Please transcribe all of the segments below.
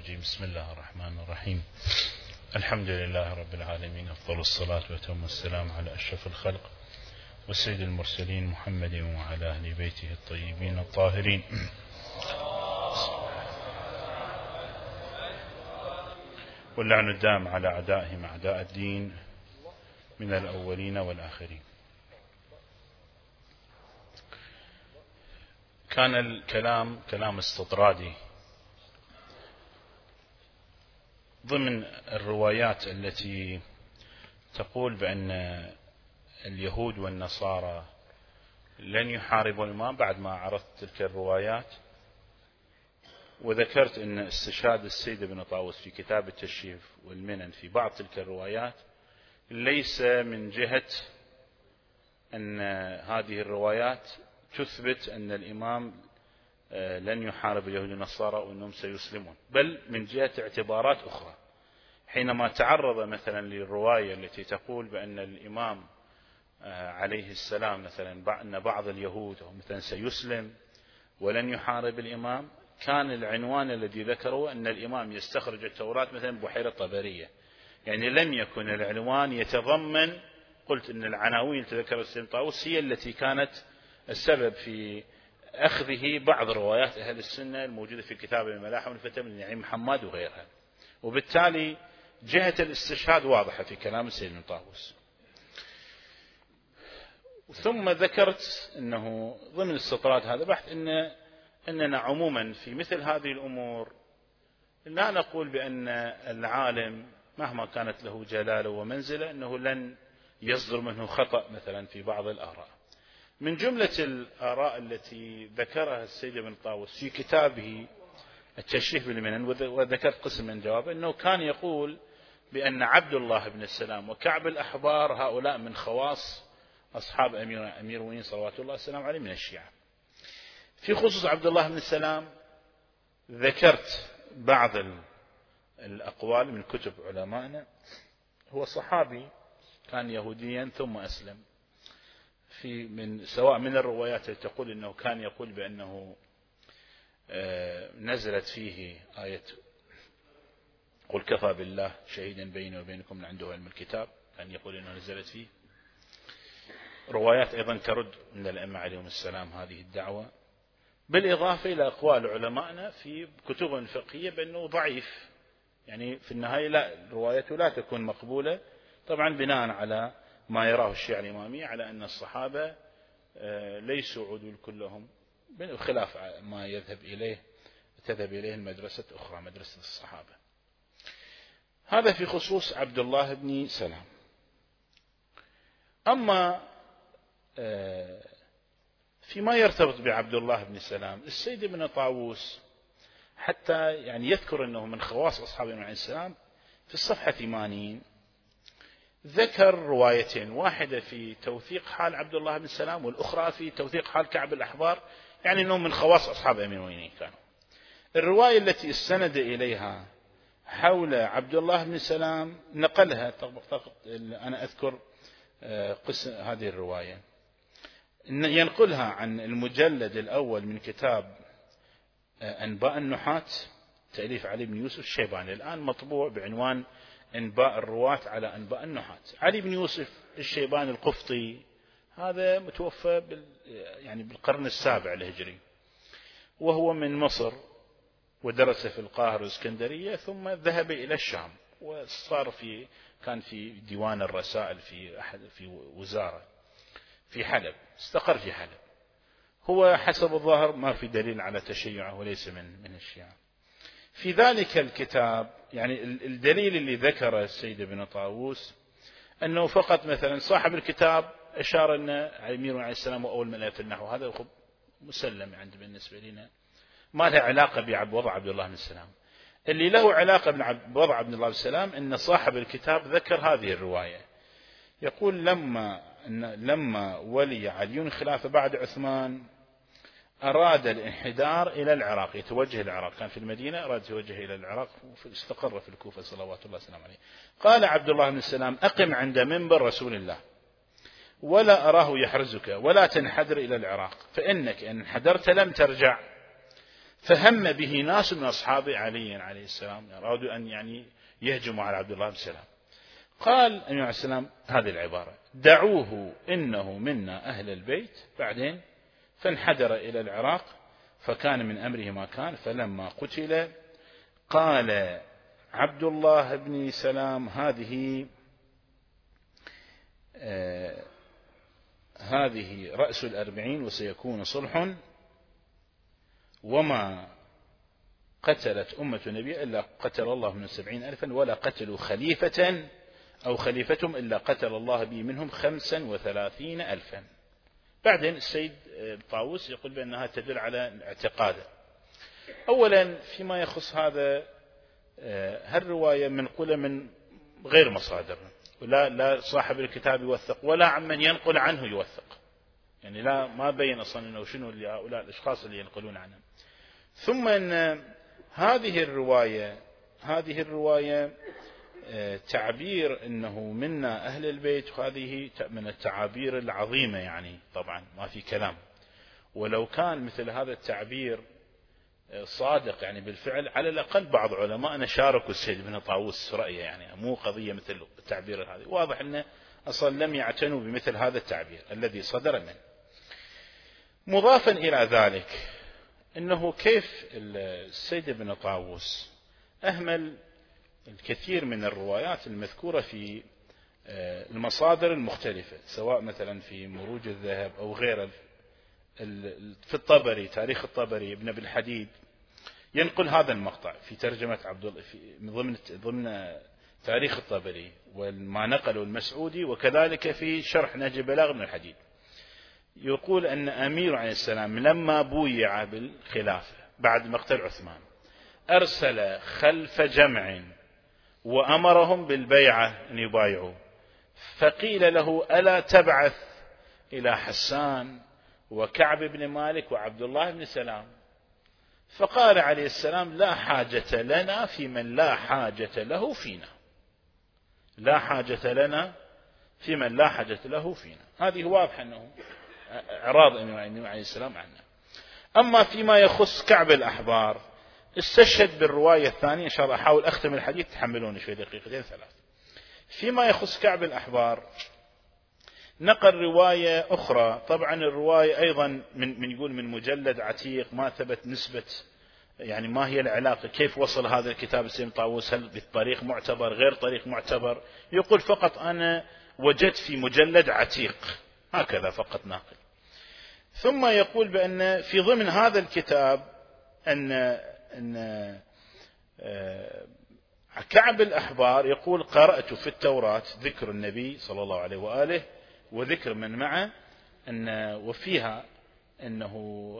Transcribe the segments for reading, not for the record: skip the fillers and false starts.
الرجيم. بسم الله الرحمن الرحيم. الحمد لله رب العالمين، أفضل الصلاة وأتم السلام على أشرف الخلق وسيد المرسلين محمد وعلى أهل بيته الطيبين الطاهرين، واللعن الدام على أعدائهم أعداء الدين من الأولين والآخرين. كان الكلام كلام استطرادي ضمن الروايات التي تقول بأن اليهود والنصارى لن يحاربوا الإمام. بعد ما عرضت تلك الروايات وذكرت أن استشهاد السيد ابن طاووس في كتاب التشريف والمنن في بعض تلك الروايات ليس من جهة أن هذه الروايات تثبت أن الإمام لن يحارب اليهود والنصارى وأنهم سيسلمون، بل من جهة اعتبارات أخرى. حينما تعرض مثلا للرواية التي تقول بأن الإمام عليه السلام مثلا أن بعض اليهود مثلا سيسلم ولن يحارب الإمام، كان العنوان الذي ذكره أن الإمام يستخرج التوراة مثلا بحيرة طبرية، يعني لم يكن العنوان يتضمن، قلت أن العناوين التي ذكرها السيد طاووس هي التي كانت السبب في أخذه بعض روايات أهل السنة الموجودة في كتاب الملاحم والفتن من نعيم محمد وغيرها، وبالتالي جهة الاستشهاد واضحة في كلام السيد ابن طاووس. ثم ذكرت أنه ضمن الاستطراد هذا بحث أننا عموما في مثل هذه الأمور لا نقول بأن العالم مهما كانت له جلالة ومنزلة أنه لن يصدر منه خطأ مثلا في بعض الآراء. من جملة الآراء التي ذكرها السيد ابن طاووس في كتابه التشريف بالمنن، وذكرت قسم من جوابه، أنه كان يقول بأن عبد الله بن السلام وكعب الأحبار هؤلاء من خواص أصحاب أمير المؤمنين صلوات الله والسلام عليه من الشيعة. في خصوص عبد الله بن السلام ذكرت بعض الأقوال من كتب علمائنا. هو صحابي كان يهوديا ثم أسلم، سواء من الروايات التي تقول أنه كان يقول بأنه نزلت فيه آية قل كفى بالله شهيدا بيني وبينكم من عنده علم الكتاب، كان يقول أنه نزلت فيه. روايات أيضا ترد من الأئمة عليهم السلام هذه الدعوة، بالإضافة إلى أقوال علمائنا في كتب فقهية بأنه ضعيف، يعني في النهاية لا، روايته لا تكون مقبولة، طبعا بناء على ما يراه الشيعة الإمامية على أن الصحابة ليسوا عدول كلهم، خلاف ما تذهب إليه المدرسة أخرى، مدرسة الصحابة. هذا في خصوص عبد الله بن سلام. أما فيما يرتبط بعبد الله بن سلام، السيد ابن طاووس حتى يعني يذكر أنه من خواص أصحاب النبي عليه السلام في الصفحة 80 ذكر روايتين، واحدة في توثيق حال عبد الله بن سلام والأخرى في توثيق حال كعب الأحبار، يعني أنهم من خواص أصحاب أمير المؤمنين كانوا. الرواية التي استند إليها حول عبد الله بن سلام نقلها، أنا أذكر قسم هذه الرواية، ينقلها عن المجلد الأول من كتاب أنباء النحاة تأليف علي بن يوسف الشيباني، الآن مطبوع بعنوان أنباء الرواة على أنباء النحاة. علي بن يوسف الشيباني القفطي هذا متوفى يعني بالقرن السابع الهجري، وهو من مصر، ودرس في القاهرة والإسكندرية، ثم ذهب إلى الشام وصار كان في ديوان الرسائل في وزارة في حلب، استقر في حلب. هو حسب الظاهر ما في دليل على تشيعه وليس من الشيعة. في ذلك الكتاب يعني الدليل اللي ذكره السيد ابن طاووس أنه فقط مثلا صاحب الكتاب أشار أن أمير عليه السلام وأول من في النحو، هذا مسلم عند بالنسبة لنا، ما له علاقة بوضع عبد الله بن السلام. اللي له علاقة بوضع عبد الله بن السلام أن صاحب الكتاب ذكر هذه الرواية، يقول لما ولي علي خلافة بعد عثمان أراد الانحدار إلى العراق، يتوجه العراق، كان في المدينة أراد يتوجه إلى العراق، استقر في الكوفة صلوات الله وسلامه عليه. قال عبد الله بن السلام أقم عند منبر رسول الله ولا أراه يحرزك ولا تنحدر إلى العراق، فإنك إن انحدرت لم ترجع، فهم به ناس من أصحاب علي عليه السلام، أرادوا أن يعني يهجموا على عبد الله بن سلام. قال النبي عليه السلام هذه العبارة: دعوه إنه منا أهل البيت. بعدين فانحدر إلى العراق، فكان من أمره ما كان. فلما قتل قال عبد الله بن سلام: هذه رأس 40 وسيكون صلح، وما قتلت أمة النبي إلا قتل الله من 70,000، ولا قتلوا خليفة أو خليفتهم إلا قتل الله بي منهم 35,000. بعدين السيد طاووس يقول بأنها تدل على اعتقاده. أولا فيما يخص هذا، هالرواية منقولة من غير مصادر، لا صاحب الكتاب يوثق ولا عمن ينقل عنه يوثق، يعني ما بين أصلا أنه شنو اللي هؤلاء الأشخاص اللي ينقلون عنه. ثم أن هذه الرواية تعبير أنه منا أهل البيت، وهذه من التعابير العظيمة، يعني طبعا ما في كلام. ولو كان مثل هذا التعبير صادق يعني بالفعل، على الأقل بعض علماءنا شاركوا السيد بن طاووس رأيه، يعني مو قضية مثل التعبير هذا. واضح أنه أصلا لم يعتنوا بمثل هذا التعبير الذي صدر منه. مضافا إلى ذلك أنه كيف السيد بن طاووس أهمل الكثير من الروايات المذكورة في المصادر المختلفة، سواء مثلا في مروج الذهب أو غيره، في الطبري، تاريخ الطبري، ابن أبي الحديد ينقل هذا المقطع في ترجمة عبد الله ضمن تاريخ الطبري، وما نقله المسعودي، وكذلك في شرح نهج البلاغة ابن الحديد. يقول أن أمير عليه السلام لما بويع بالخلافة بعد مقتل عثمان أرسل خلف جمع وأمرهم بالبيعة أن يبايعوا، فقيل له: ألا تبعث إلى حسان وكعب بن مالك وعبد الله بن سلام؟ فقال عليه السلام: لا حاجة لنا في من لا حاجة له فينا. لا حاجة لنا في من لا حاجة له فينا. هذه واضحة أنه إعراض النبي عليه السلام عنه. أما فيما يخص كعب الأحبار، استشهد بالرواية الثانية. إن شاء الله أحاول أختم الحديث، تحملوني شوي دقيقتين ثلاث. فيما يخص كعب الأحبار نقل رواية أخرى، طبعا الرواية أيضا يقول من مجلد عتيق، ما ثبت نسبة، يعني ما هي العلاقة، كيف وصل هذا الكتاب السيد طاووس، هل بالطريق معتبر غير طريق معتبر. يقول فقط أنا وجدت في مجلد عتيق، هكذا فقط ناقل. ثم يقول بأن في ضمن هذا الكتاب أن كعب الأحبار يقول: قرأت في التوراة ذكر النبي صلى الله عليه وآله وذكر من معه، وفيها أنه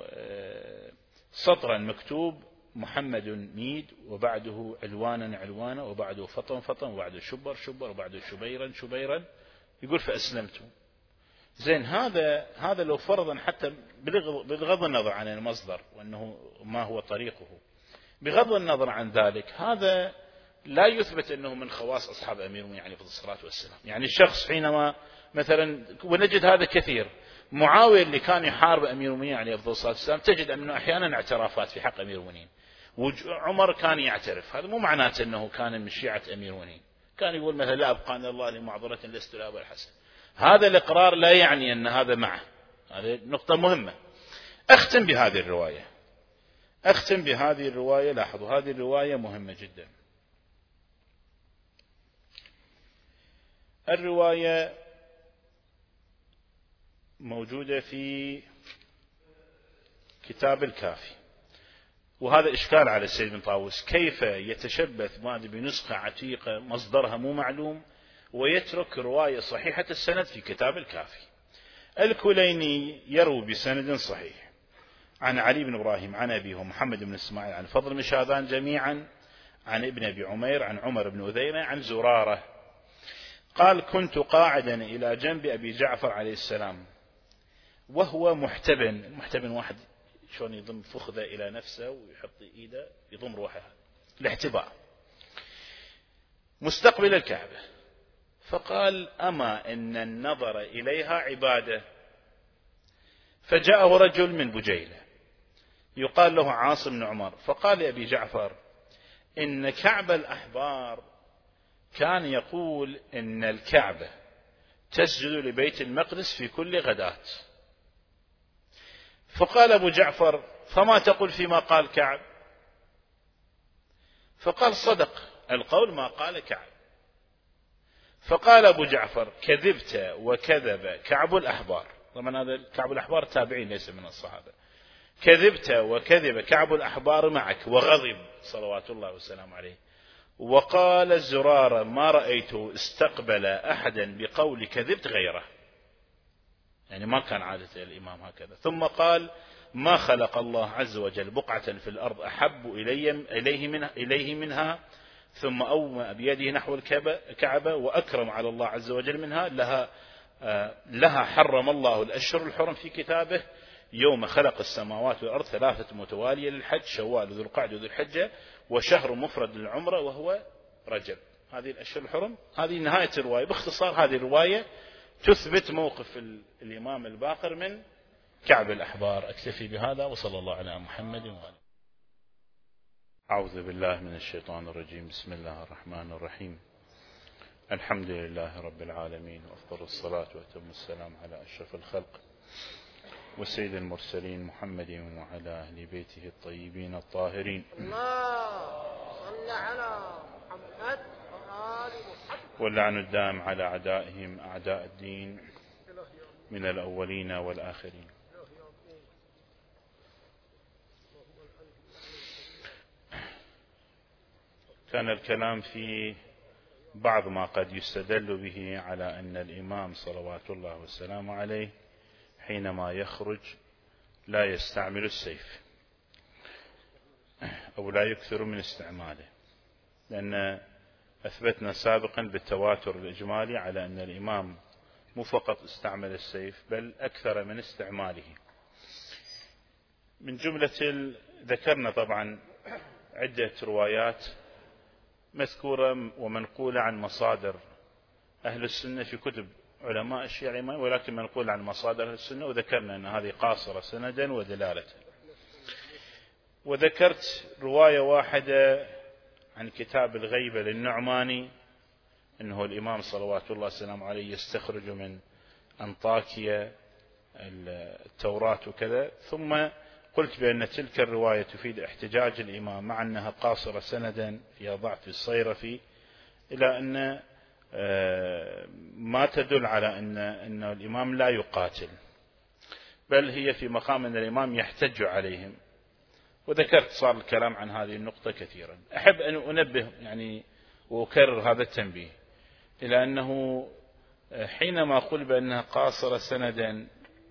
سطرا مكتوب: محمد ميد، وبعده علوانا، وبعده فطن، وبعده شبر، وبعده شبيرا. يقول: فأسلمت. زين، هذا لو فرضا حتى بغض النظر عن المصدر وأنه ما هو طريقه، بغض النظر عن ذلك، هذا لا يثبت أنه من خواص أصحاب أمير المؤمنين عليه الصلاة والسلام. يعني الشخص حينما مثلا، ونجد هذا كثير، معاوية اللي كان يحارب أمير المؤمنين عليه الصلاة والسلام، تجد أنه أحيانا اعترافات في حق أمير المؤمنين. عمر كان يعترف، هذا مو معناته أنه كان من شيعة أمير المؤمنين، كان يقول مثلا: لا أبقاني الله لمعذرة لست لأبا الحسن. هذا الإقرار لا يعني أن هذا معه. هذه نقطة مهمة. أختم بهذه الرواية. لاحظوا هذه الرواية مهمة جدا. الرواية موجودة في كتاب الكافي، وهذا إشكال على السيد بن طاووس، كيف يتشبث بنسخة عتيقة مصدرها مو معلوم ويترك رواية صحيحة السند في كتاب الكافي. الكليني يروي بسند صحيح عن علي بن إبراهيم عن أبيه محمد بن إسماعيل عن فضل بن شاذان جميعا عن ابن أبي عمير عن عمر بن أذينة عن زرارة قال: كنت قاعدا إلى جنب أبي جعفر عليه السلام وهو محتبن واحد شلون يضم فخذه إلى نفسه ويحط إيده يضم روحه، الاحتباء، مستقبل الكعبة. فقال: أما إن النظر إليها عبادة. فجاءه رجل من بجيلة يقال له عاصم بن عمر، فقال لأبي جعفر: إن كعب الأحبار كان يقول إن الكعبة تسجد لبيت المقدس في كل غداة. فقال أبو جعفر: فما تقول فيما قال كعب؟ فقال: صدق القول ما قال كعب. فقال أبو جعفر: كذبت وكذب كعب الأحبار. طبعا هذا كعب الأحبار تابعين ليس من الصحابة. كذبت وكذب كعب الأحبار معك. وغضب صلوات الله وسلامه عليه، وقال زرارا: ما رأيته استقبل أحدا بقول كذبت غيره. يعني ما كان عادة الإمام هكذا. ثم قال: ما خلق الله عز وجل بقعة في الأرض أحب إليه منها، ثم أومأ بيده نحو الكعبة، وأكرم على الله عز وجل منها. لها حرم الله الأشهر الحرم في كتابه يوم خلق السماوات والأرض 3 متوالية للحج: شوال وذو القعدة وذو الحجة، وشهر مفرد للعمرة وهو رجب. هذه الأشهر الحرم. هذه نهاية الرواية. باختصار هذه الرواية تثبت موقف الإمام الباقر من كعب الأحبار. أكتفي بهذا، وصلى الله على محمد وآله. أعوذ بالله من الشيطان الرجيم. بسم الله الرحمن الرحيم. الحمد لله رب العالمين، وأفضل الصلاة وأتم السلام على أشرف الخلق وسيد المرسلين محمد وعلى أهل بيته الطيبين الطاهرين. الله صل على محمد وآل محمد. واللعن الدائم على أعدائهم أعداء الدين من الأولين والآخرين. كان الكلام في بعض ما قد يستدل به على أن الإمام صلوات الله وسلامه عليه حينما يخرج لا يستعمل السيف أو لا يكثر من استعماله، لأن أثبتنا سابقا بالتواتر الإجمالي على أن الإمام مو فقط استعمل السيف بل أكثر من استعماله. من جملة ذكرنا طبعا عدة روايات مذكورة ومنقولة عن مصادر أهل السنة في كتب علماء الشيعة، ولكن منقول عن مصادر أهل السنة، وذكرنا أن هذه قاصرة سندا ودلالة. وذكرت رواية واحدة عن كتاب الغيبة للنعماني أنه الإمام صلوات الله وسلامه عليه يستخرج من أنطاكيا التوراة وكذا. ثم قلت بأن تلك الرواية تفيد احتجاج الإمام مع أنها قاصرة سندا فيها ضعف الصيرفي، إلى أن ما تدل على أن الإمام لا يقاتل، بل هي في مقام أن الإمام يحتج عليهم. وذكرت صار الكلام عن هذه النقطة كثيرا. أحب أن أنبه يعني وأكرر هذا التنبيه إلى أنه حينما أقول بأنها قاصرة سندا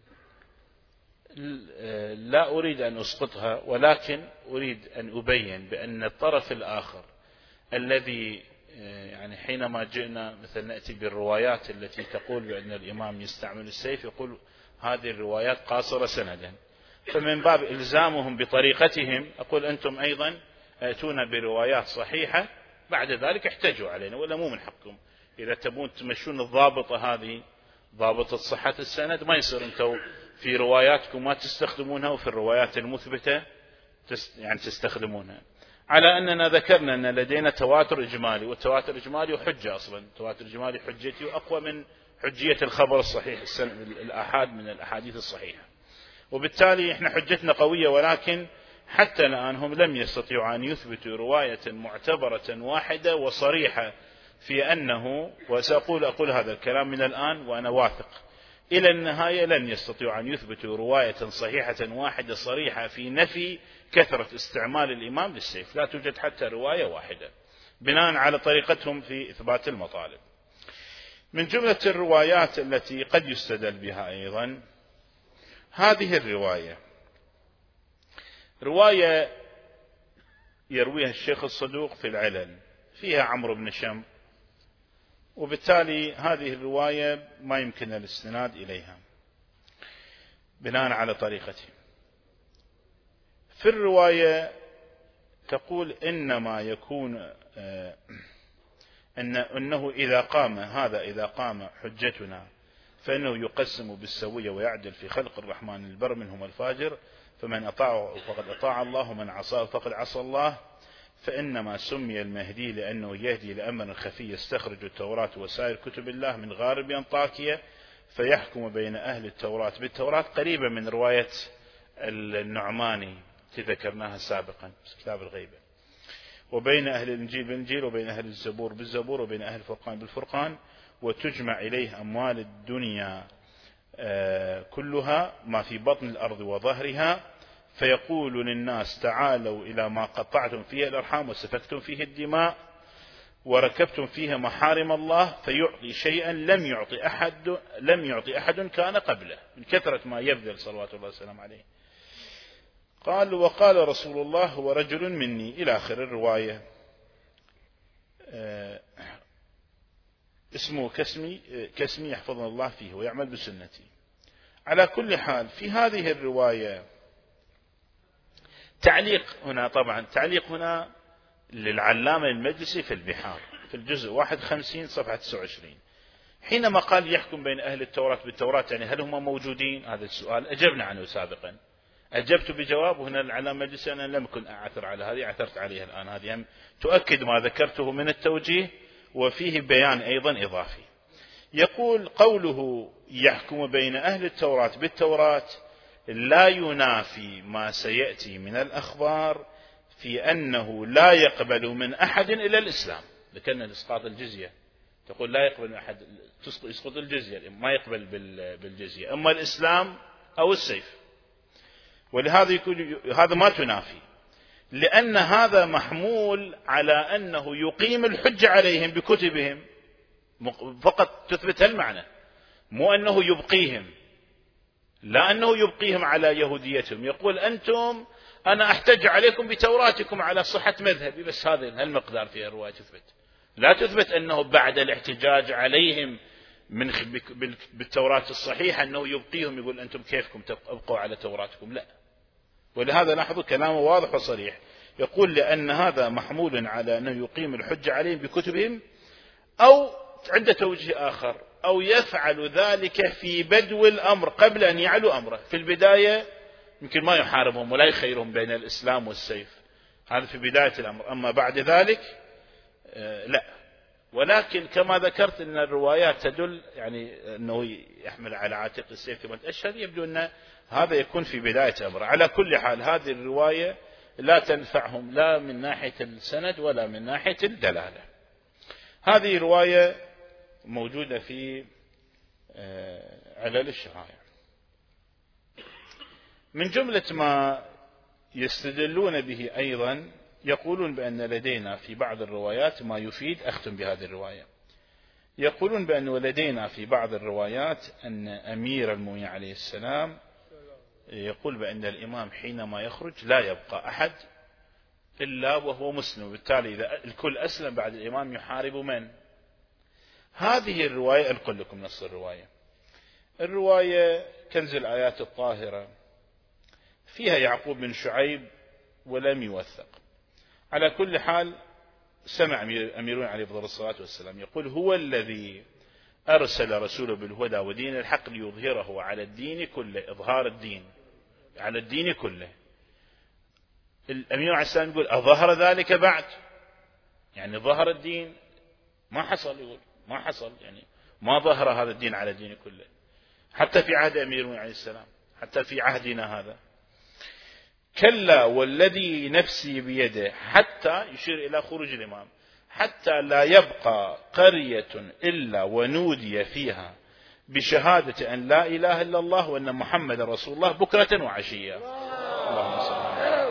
لا أريد أن أسقطها، ولكن أريد أن أبين بأن الطرف الآخر الذي يعني حينما جئنا مثلا نأتي بالروايات التي تقول بأن الإمام يستعمل السيف، يقول هذه الروايات قاصرة سندا، فمن باب إلزامهم بطريقتهم أقول أنتم أيضا أتونا بروايات صحيحة بعد ذلك احتجوا علينا، ولا مو من حقكم. إذا تبون تمشون الضابطة هذه ضابطة صحة السند، ما يصير أنتم في رواياتكم ما تستخدمونها وفي الروايات المثبتة يعني تستخدمونها. على أننا ذكرنا أن لدينا تواتر إجمالي، والتواتر الإجمالي حجة أصلا، التواتر الإجمالي حجتي وأقوى من حجية الخبر الصحيح الآحاد من الأحاديث الصحيحة، وبالتالي إحنا حجتنا قوية. ولكن حتى الآن هم لم يستطيعوا أن يثبتوا رواية معتبرة واحدة وصريحة في أنه، وسأقول هذا الكلام من الآن وأنا واثق إلى النهاية، لن يستطيعوا أن يثبتوا رواية صحيحة واحدة صريحة في نفي كثرة استعمال الإمام للسيف. لا توجد حتى رواية واحدة بناء على طريقتهم في إثبات المطالب. من جملة الروايات التي قد يستدل بها أيضا هذه الرواية، رواية يرويها الشيخ الصدوق في العلل، فيها عمرو بن شم، وبالتالي هذه الرواية ما يمكن الاستناد إليها بناء على طريقته. في الرواية تقول إنما يكون أنه إذا قام حجتنا فإنه يقسم بالسوية ويعدل في خلق الرحمن البر منهم الفاجر، فمن أطاعه فقد أطاع الله ومن عصاه فقد عصى الله. فإنما سمي المهدي لأنه يهدي لأمر خفي يستخرج التوراة وسائر كتب الله من غارب أنطاكية فيحكم بين أهل التوراة بالتوراة، قريبة من رواية النعماني ذكرناها سابقا في كتاب الغيبة، وبين أهل الإنجيل بالإنجيل، وبين أهل الزبور بالزبور، وبين أهل الفرقان بالفرقان، وتجمع إليه أموال الدنيا كلها ما في بطن الأرض وظهرها، فيقول للناس تعالوا إلى ما قطعتم فيه الأرحام وسفكتم فيه الدماء وركبتم فيه محارم الله، فيعطي شيئا لم يعطي أحد كان قبله، من كثرة ما يبذل صلوات الله وسلامه عليه. قال وقال رسول الله هو رجل مني إلى آخر الرواية. اسمه كسمي يحفظنا الله فيه ويعمل بسنتي. على كل حال في هذه الرواية تعليق هنا، طبعا تعليق هنا للعلامة المجلسي في البحار في الجزء 51 صفحة 29، حينما قال يحكم بين أهل التوراة بالتوراة، يعني هل هم موجودين؟ هذا السؤال أجبنا عنه سابقا، أجبت بجواب، وهنا العلامة المجلسي أنا لم أكن أعثر على هذه، عثرت عليها الآن، هذه هم تؤكد ما ذكرته من التوجيه وفيه بيان أيضا إضافي. يقول قوله يحكم بين أهل التوراة بالتوراة لا ينافي ما سيأتي من الأخبار في أنه لا يقبل من أحد إلى الإسلام، ذكرنا إسقاط الجزية، تقول لا يقبل من أحد، يسقط الجزية، ما يقبل بالجزية، أما الإسلام أو السيف. ولهذا يكون هذا ما تنافي، لأن هذا محمول على أنه يقيم الحجة عليهم بكتبهم فقط، تثبت المعنى، مو أنه يبقيهم، لا أنه يبقيهم على يهوديتهم، يقول أنتم أنا أحتج عليكم بتوراتكم على صحة مذهبي، بس هذا المقدار في الرواية تثبت، لا تثبت أنه بعد الاحتجاج عليهم بالتوراة الصحيحة أنه يبقيهم، يقول أنتم كيفكم تبقوا على توراتكم، لا. ولهذا لاحظوا كلامه واضح وصريح، يقول لأن هذا محمول على أنه يقيم الحجة عليهم بكتبهم، أو عند توجيه آخر، أو يفعل ذلك في بدو الأمر قبل أن يعلو أمره، في البداية يمكن ما يحاربهم ولا يخيرهم بين الإسلام والسيف، هذا في بداية الأمر، أما بعد ذلك لا. ولكن كما ذكرت أن الروايات تدل يعني أنه يحمل على عاتق السيف كما تأشهر، يبدو أن هذا يكون في بداية أمره. على كل حال هذه الرواية لا تنفعهم لا من ناحية السند ولا من ناحية الدلالة. هذه رواية موجودة في علل الشرائع. من جملة ما يستدلون به أيضا يقولون بأن لدينا في بعض الروايات ما يفيد، أختم بهذه الرواية، يقولون بأن لدينا في بعض الروايات أن أمير المؤمنين عليه السلام يقول بأن الإمام حينما يخرج لا يبقى أحد إلا وهو مسلم، وبالتالي إذا الكل أسلم بعد الإمام يحارب من؟ هذه الرواية أنقل لكم نص الرواية كنز الآيات الطاهرة، فيها يعقوب بن شعيب ولم يوثق. على كل حال سمع أميرون عليه أفضل الصلاة والسلام يقول هو الذي أرسل رسوله بالهدى ودين الحق ليظهره على الدين كله، إظهار الدين على الدين كله. الأمير عليه السلام يقول أظهر ذلك بعد، يعني ظهر الدين ما حصل، يقول ما حصل، يعني ما ظهر هذا الدين على الدين كله، حتى في عهد أمير عليه السلام، حتى في عهدنا هذا. كلا والذي نفسي بيده، حتى يشير إلى خروج الإمام، حتى لا يبقى قرية إلا ونودي فيها بشهادة أن لا إله إلا الله وأن محمد رسول الله بكرة وعشية. اللهم صل على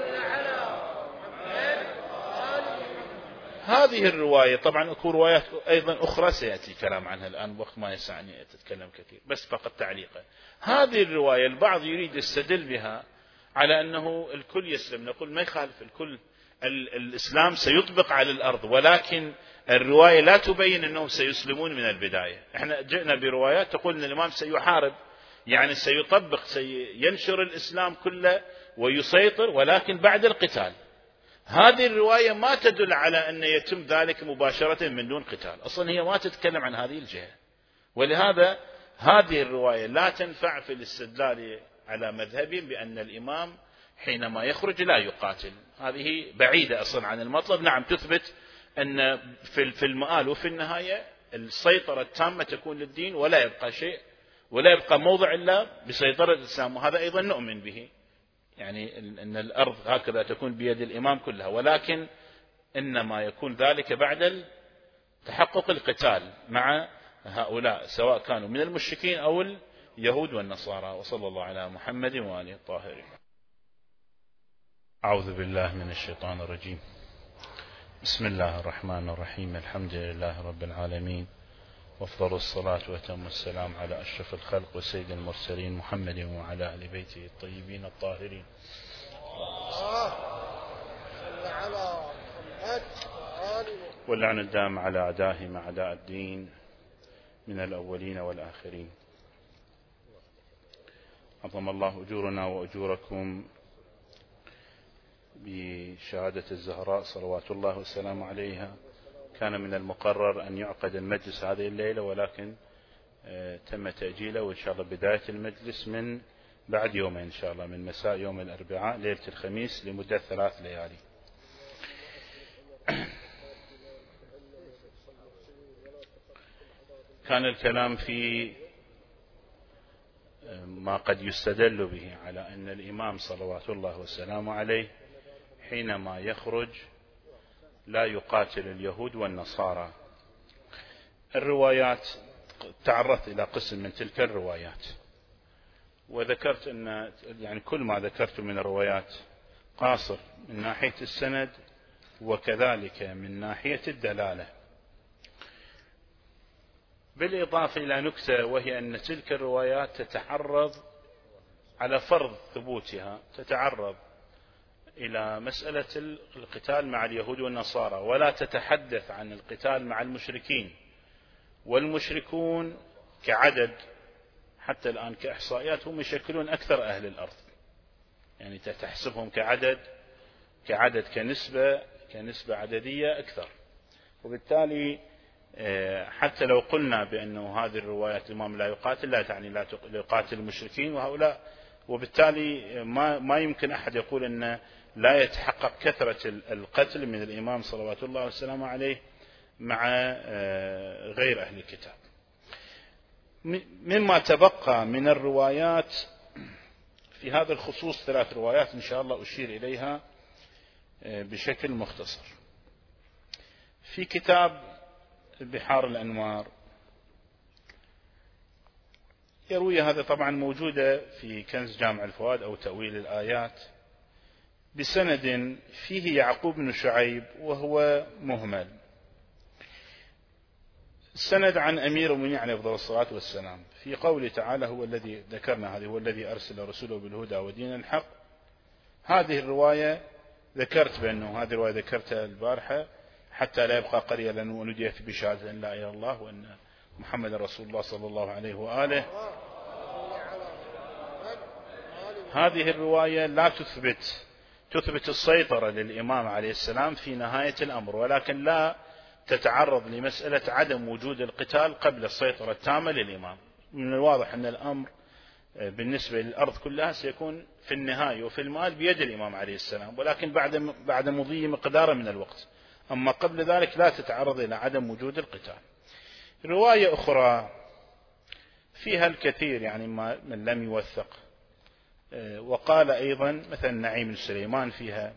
هذه الرواية. طبعا أكو روايات أيضا أخرى سيأتي كلام عنها الآن، وقت ما يسعني أتكلم كثير، بس فقط تعليقا. هذه الرواية البعض يريد يستدل بها على أنه الكل يسلم، نقول ما يخالف، الكل الإسلام سيطبق على الأرض، ولكن الرواية لا تبين أنهم سيسلمون من البداية. احنا جئنا بروايات تقول أن الإمام سيحارب، يعني سيطبق، سينشر الإسلام كله ويسيطر، ولكن بعد القتال. هذه الرواية ما تدل على أن يتم ذلك مباشرة من دون قتال، أصلا هي ما تتكلم عن هذه الجهة، ولهذا هذه الرواية لا تنفع في الاستدلال على مذهبهم بأن الإمام حينما يخرج لا يقاتل. هذه بعيدة أصلا عن المطلب. نعم تثبت أن في المآل وفي النهاية السيطرة التامة تكون للدين ولا يبقى شيء ولا يبقى موضع إلا بسيطرة الإسلام، وهذا أيضا نؤمن به، يعني أن الأرض هكذا تكون بيد الإمام كلها، ولكن إنما يكون ذلك بعد تحقق القتال مع هؤلاء سواء كانوا من المشركين أو اليهود والنصارى. وصلى الله على محمد وآله الطاهرين. أعوذ بالله من الشيطان الرجيم. بسم الله الرحمن الرحيم. الحمد لله رب العالمين، وافضل الصلاة وتم السلام على أشرف الخلق وسيد المرسلين محمد وعلى أهل بيته الطيبين الطاهرين. واللعن الدام على أعدائهم أعداء الدين من الأولين والآخرين. عظم الله أجورنا وأجوركم بشهادة الزهراء صلوات الله والسلام عليها. كان من المقرر أن يعقد المجلس هذه الليلة، ولكن تم تأجيله، وإن شاء الله بداية المجلس من بعد يومين إن شاء الله، من مساء يوم الأربعاء ليلة الخميس لمدة 3 ليالي. كان الكلام في ما قد يستدل به على أن الإمام صلوات الله والسلام عليه حينما يخرج لا يقاتل اليهود والنصارى. الروايات تعرضت إلى قسم من تلك الروايات، وذكرت أن يعني كل ما ذكرت من الروايات قاصر من ناحية السند وكذلك من ناحية الدلالة، بالإضافة إلى نكتة، وهي أن تلك الروايات تتعرض على فرض ثبوتها، تتعرض إلى مسألة القتال مع اليهود والنصارى، ولا تتحدث عن القتال مع المشركين. والمشركون كعدد حتى الآن كإحصائيات هم يشكلون أكثر أهل الأرض، يعني تحسبهم كعدد كنسبة عددية أكثر. وبالتالي حتى لو قلنا بأنه هذه الروايات الإمام لا يقاتل، لا تعني لا يقاتل المشركين وهؤلاء، وبالتالي ما يمكن أحد يقول أن لا يتحقق كثرة القتل من الإمام صلوات الله والسلام عليه مع غير أهل الكتاب. مما تبقى من الروايات في هذا الخصوص 3 روايات إن شاء الله أشير إليها بشكل مختصر. في كتاب بحار الأنوار يروي، هذا طبعا موجودة في كنز جامع الفوائد أو تأويل الآيات، بسند فيه يعقوب بن شعيب وهو مهمل. السند عن أمير المؤمنين عليه أفضل الصلاة والسلام في قوله تعالى: هو الذي ذكرنا، هذه هو الذي أرسل رسوله بالهدى ودين الحق. هذه الرواية ذكرت بأنه هذه الرواية ذكرتها البارحة: حتى لا يبقى قرية لأنه نديت بشهادة أن لا إله إلا الله وأن محمد رسول الله صلى الله عليه وآله. هذه الرواية لا تثبت السيطرة للإمام عليه السلام في نهاية الأمر، ولكن لا تتعرض لمسألة عدم وجود القتال قبل السيطرة التامة للإمام. من الواضح أن الأمر بالنسبة للأرض كلها سيكون في النهاية وفي المآل بيد الإمام عليه السلام، ولكن بعد مضي مقدار من الوقت. أما قبل ذلك لا تتعرض إلى عدم وجود القتال. رواية أخرى فيها الكثير يعني من لم يوثق، وقال أيضا مثلا نعيم بن سليمان فيها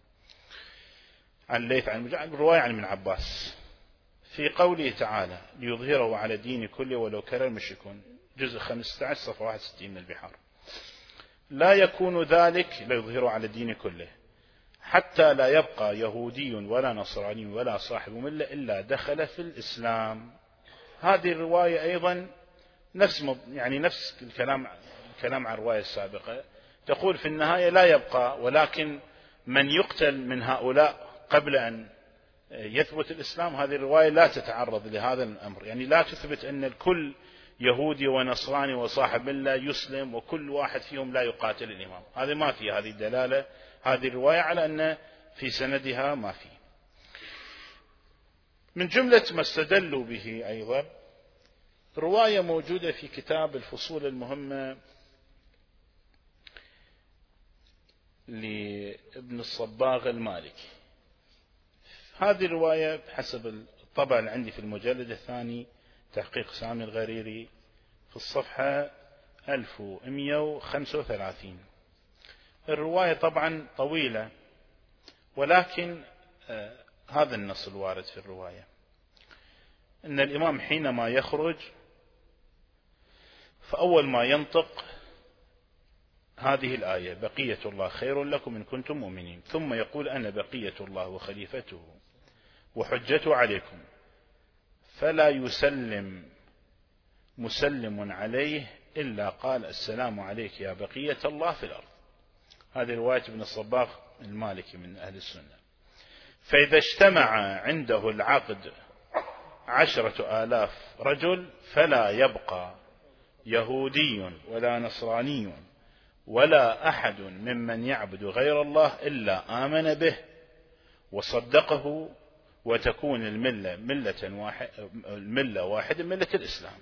عن ليث عن مجاهد، رواية عن ابن عباس في قوله تعالى: ليظهره على الدين كله ولو كره المشركون، جزء 15 صفحة 61 من البحار. لا يكون ذلك ليظهره على الدين كله حتى لا يبقى يهودي ولا نصراني ولا صاحب ملة إلا دخل في الإسلام. هذه الرواية أيضا نفس الكلام عن الرواية السابقة، تقول في النهاية لا يبقى، ولكن من يقتل من هؤلاء قبل أن يثبت الإسلام. هذه الرواية لا تتعرض لهذا الأمر، يعني لا تثبت أن الكل يهودي ونصراني وصاحب ملة يسلم وكل واحد فيهم لا يقاتل الإمام. هذا ما في هذه الدلالة، هذه الرواية على أن في سندها ما في. من جملة ما استدلوا به أيضا رواية موجودة في كتاب الفصول المهمة لابن الصباغ المالكي. هذه الرواية بحسب الطبع اللي عندي في المجلد الثاني تحقيق سامي الغريري في الصفحة 1135. الرواية طبعا طويلة، ولكن هذا النص الوارد في الرواية إن الإمام حينما يخرج فأول ما ينطق هذه الآية: بقية الله خير لكم إن كنتم مؤمنين، ثم يقول: أنا بقية الله وخليفته وحجته عليكم، فلا يسلم مسلم عليه إلا قال: السلام عليك يا بقية الله في الأرض. هذه رواية ابن الصباغ المالكي من أهل السنة. فإذا اجتمع عنده العقد 10,000 رجل فلا يبقى يهودي ولا نصراني ولا أحد ممن يعبد غير الله إلا آمن به وصدقه، وتكون الملة واحدة، ملة الإسلام.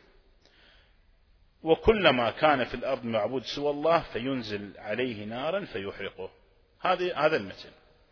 وكلما كان في الأرض معبود سوى الله فينزل عليه نارا فيحرقه. هذا المثل.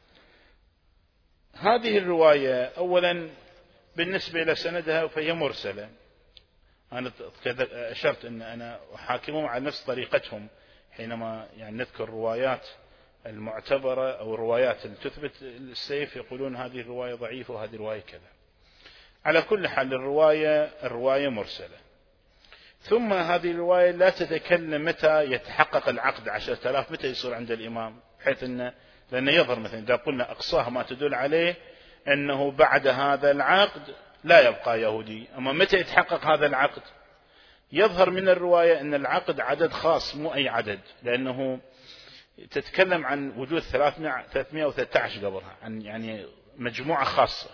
هذه الرواية أولا بالنسبة إلى سندها فهي مرسلة. أنا أشرت أن أنا أحاكمهم على نفس طريقتهم حينما نذكر الروايات المعتبرة أو الروايات اللي تثبت السيف، يقولون هذه الرواية ضعيفة وهذه الرواية كذا. على كل حال الرواية مرسلة. ثم هذه الرواية لا تتكلم متى يتحقق العقد 10,000، متى يصير عند الإمام، بحيث لأنه يظهر مثلا إذا قلنا أقصاها ما تدل عليه أنه بعد هذا العقد لا يبقى يهودي. أما متى يتحقق هذا العقد؟ يظهر من الرواية أن العقد عدد خاص مو أي عدد، لأنه تتكلم عن وجود 313 قبلها، عن مجموعة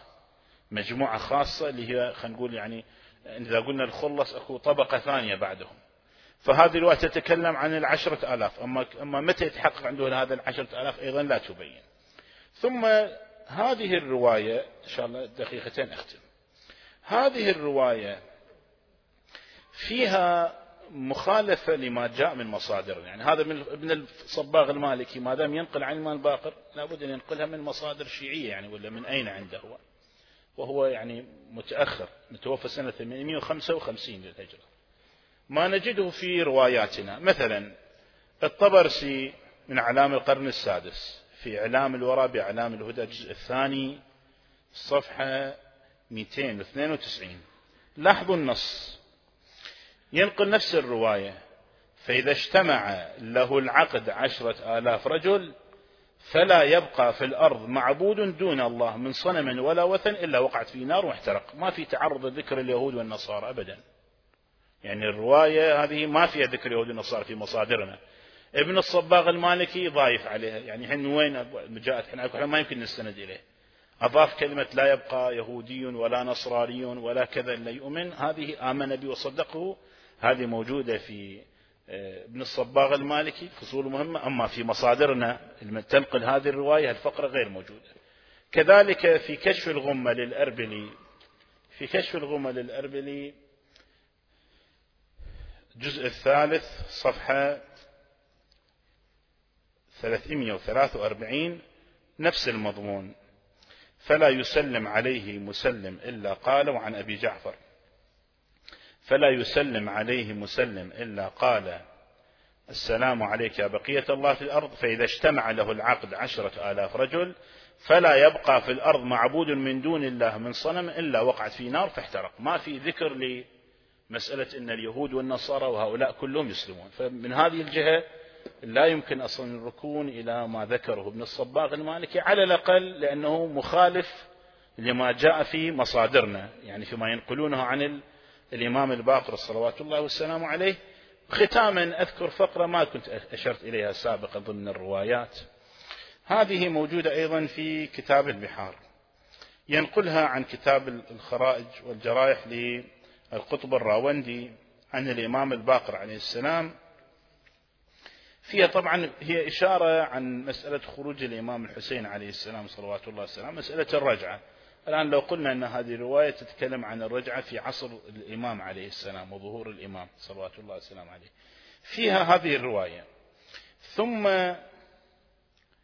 خاصة اللي هي خلينا نقول إذا قلنا الخلص أكو طبقة ثانية بعدهم. فهذه الرواية تتكلم عن 10,000. أما متى يتحقق عنده هذا 10,000 أيضا لا تبين. ثم هذه الرواية إن شاء الله دقيقتين أختم. هذه الرواية فيها مخالفة لما جاء من مصادر. هذا من ابن الصباغ المالكي ما دام ينقل عن الإمام الباقر لابد أن ينقلها من مصادر شيعية ولا من أين عنده هو، وهو متأخر، متوفى سنة 855 للهجرة. ما نجده في رواياتنا مثلا الطبرسي من أعلام القرن السادس في إعلام الورى بأعلام الهدى الجزء الثاني صفحة 292. لاحظوا النص ينقل نفس الرواية: فإذا اجتمع له العقد 10,000 رجل فلا يبقى في الأرض معبود دون الله من صنم ولا وثن إلا وقعت في نار واحترق. ما في تعرض ذكر اليهود والنصارى أبدا. الرواية هذه ما فيها ذكر اليهود والنصارى في مصادرنا. ابن الصباغ المالكي ضايف عليها، حين وين جاءت حين ما يمكن نستند إليه، أضاف كلمة لا يبقى يهودي ولا نصراني ولا كذا إلا يؤمن، هذه آمن بي وصدقه. هذه موجودة في ابن الصباغ المالكي فصول مهمة. أما في مصادرنا تنقل هذه الرواية الفقرة غير موجودة. كذلك في كشف الغمة للأربلي الجزء الثالث صفحة 343 نفس المضمون: فلا يسلم عليه مسلم إلا قال. وعن أبي جعفر: فلا يسلم عليه مسلم إلا قال: السلام عليك يا بقية الله في الأرض. فإذا اجتمع له العقد 10,000 رجل فلا يبقى في الأرض معبود من دون الله من صنم إلا وقعت في نار فاحترق. ما في ذكر لمسألة أن اليهود والنصارى وهؤلاء كلهم يسلمون. فمن هذه الجهة لا يمكن أصلا الركون إلى ما ذكره ابن الصباغ المالكي على الأقل، لأنه مخالف لما جاء في مصادرنا، فيما ينقلونه عن الإمام الباقر صلوات الله والسلام عليه. ختاما أذكر فقرة ما كنت أشرت إليها سابقا ضمن الروايات، هذه موجودة أيضا في كتاب البحار، ينقلها عن كتاب الخرائج والجرائح للقطب الراوندي عن الإمام الباقر عليه السلام. فيها طبعا هي إشارة عن مسألة خروج الإمام الحسين عليه السلام صلوات الله والسلام، مسألة الرجعة. الآن لو قلنا أن هذه الرواية تتكلم عن الرجعة في عصر الإمام عليه السلام وظهور الإمام صلوات الله والسلام عليه، فيها هذه الرواية. ثم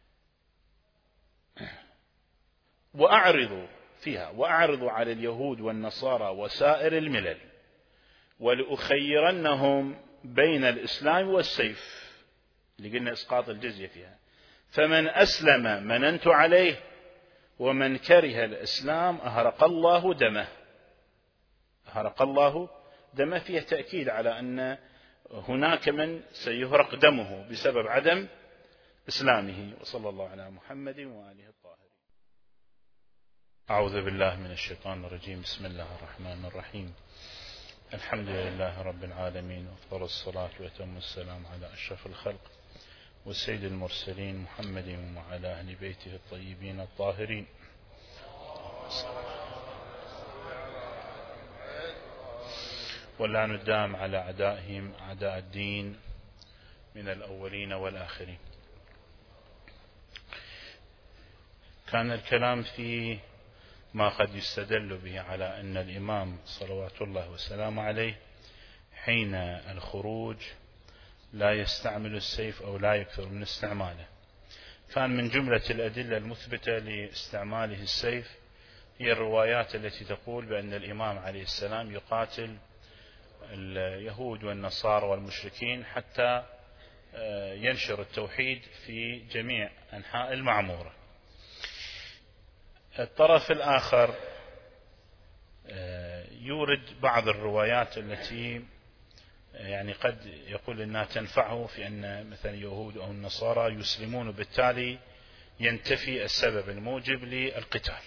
وأعرضوا على اليهود والنصارى وسائر الملل ولأخيرنهم بين الإسلام والسيف، اللي قلنا إسقاط الجزية فيها، فمن أسلم مننت عليه ومن كره الإسلام أهرق الله دمه. فيه تأكيد على أن هناك من سيهرق دمه بسبب عدم إسلامه. وصلى الله على محمد وآله الطاهرين. أعوذ بالله من الشيطان الرجيم. بسم الله الرحمن الرحيم. الحمد لله رب العالمين، وأفضل الصلاة وأتم السلام على أشرف الخلق والسيد المرسلين محمد وعلى أهل بيته الطيبين الطاهرين. ولا ندام على أعدائهم أعداء الدين من الأولين والآخرين. كان الكلام في ما قد يستدل به على أن الإمام صلوات الله وسلامه عليه حين الخروج لا يستعمل السيف أو لا يكثر من استعماله. كان من جملة الأدلة المثبتة لاستعماله السيف هي الروايات التي تقول بأن الإمام عليه السلام يقاتل اليهود والنصارى والمشركين حتى ينشر التوحيد في جميع أنحاء المعمورة. الطرف الآخر يورد بعض الروايات التي يعني قد يقول أنها تنفعه في أن مثلا اليهود أو النصارى يسلمون وبالتالي ينتفي السبب الموجب للقتال.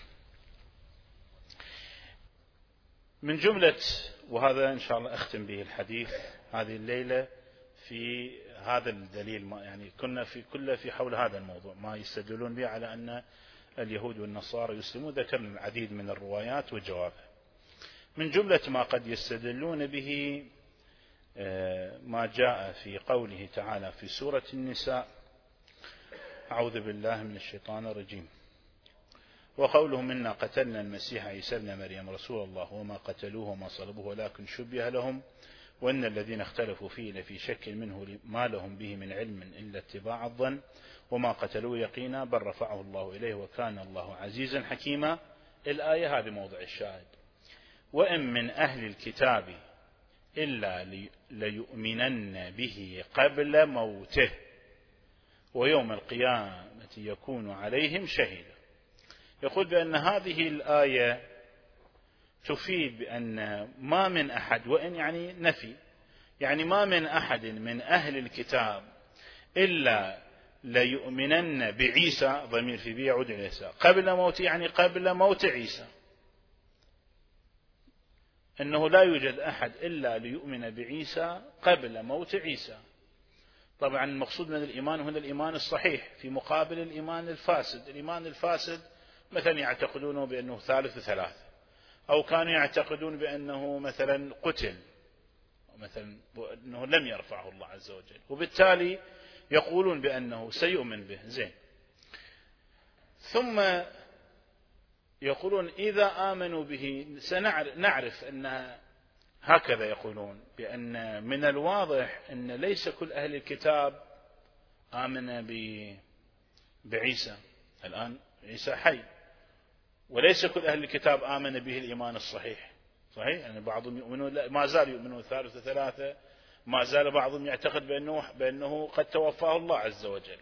من جملة، وهذا إن شاء الله أختم به الحديث هذه الليلة في هذا الدليل، يعني كنا في حول هذا الموضوع ما يستدلون به على أن اليهود والنصارى يسلمون. ذكرنا العديد من الروايات وجوابها. من جملة ما قد يستدلون به ما جاء في قوله تعالى في سورة النساء: أعوذ بالله من الشيطان الرجيم. وقولهم إنا قتلنا المسيح عيسى ابن مريم رسول الله وما قتلوه وما صلبوه ولكن شبه لهم وإن الذين اختلفوا فيه لفي شك منه ما لهم به من علم إلا اتباع الظن وما قتلوه يقينا بل رفعه الله إليه وكان الله عزيزا حكيما. الآية هذه موضع الشاهد. وإن من أهل الكتاب إلا ليؤمنن به قبل موته ويوم القيامة يكون عليهم شهيدا. يقول بأن هذه الآية تفيد بأن ما من أحد، وإن يعني نفي، يعني ما من أحد من أهل الكتاب إلا ليؤمنن بعيسى، ضمير في بي يعود إلى عيسى، قبل موته، يعني قبل موت عيسى. أنه لا يوجد أحد إلا ليؤمن بعيسى قبل موت عيسى. طبعا المقصود من الإيمان هنا الإيمان الصحيح في مقابل الإيمان الفاسد. الإيمان الفاسد مثلا يعتقدون بأنه ثالث ثلاثة، أو كانوا يعتقدون بأنه مثلا قتل، مثلا أنه لم يرفعه الله عز وجل، وبالتالي يقولون بأنه سيؤمن به. زين. ثم يقولون إذا آمنوا به سنعرف أن هكذا يقولون، بأن من الواضح أن ليس كل أهل الكتاب آمن بعيسى. الآن عيسى حي، وليس كل أهل الكتاب آمن به الإيمان الصحيح. صحيح؟ يعني بعضهم يؤمنون، ما زال يؤمنون ثالث ثلاثة، ما زال بعضهم يعتقد بأنه قد توفاه الله عز وجل.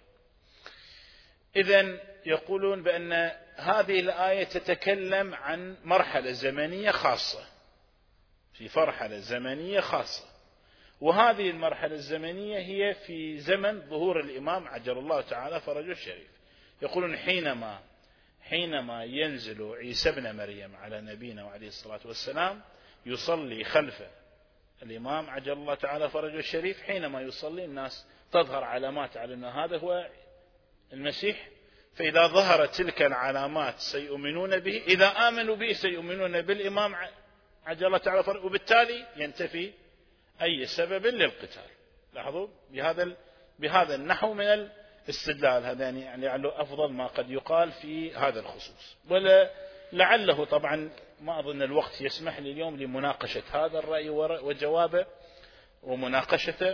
إذن يقولون بأن هذه الآية تتكلم عن مرحلة زمنية خاصة، في مرحلة زمنية خاصة، وهذه المرحلة الزمنية هي في زمن ظهور الإمام عجل الله تعالى فرجه الشريف. يقولون حينما ينزل عيسى ابن مريم على نبينا وعليه الصلاة والسلام يصلي خلف الإمام عجل الله تعالى فرجه الشريف، حينما يصلي الناس تظهر علامات على أن هذا هو المسيح، فإذا ظهرت تلك العلامات سيؤمنون به، إذا آمنوا به سيؤمنون بالإمام عجل الله تعالى فرجه، وبالتالي ينتفي أي سبب للقتال. لاحظوا بهذا النحو من الاستدلال. هذا يعني لعله أفضل ما قد يقال في هذا الخصوص، ولا لعله طبعا ما أظن الوقت يسمح لي اليوم لمناقشة هذا الرأي وجوابه ومناقشته.